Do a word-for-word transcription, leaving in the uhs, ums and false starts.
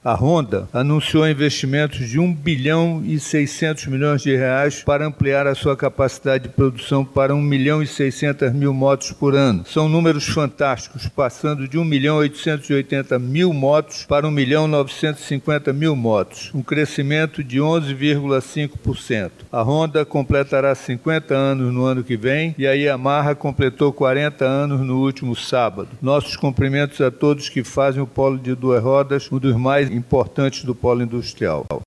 A Honda anunciou investimentos de um bilhão e seiscentos milhões de reais para ampliar a sua capacidade de produção para um milhão e seiscentas mil motos por ano. São números fantásticos, passando de um milhão oitocentos e oitenta mil motos para um milhão novecentos e cinquenta mil motos, um crescimento de onze vírgula cinco por cento. A Honda completará cinquenta anos no ano que vem e a Yamaha completou quarenta anos no último sábado. Nossos cumprimentos a todos que fazem o polo de duas rodas um dos mais importantes do polo industrial.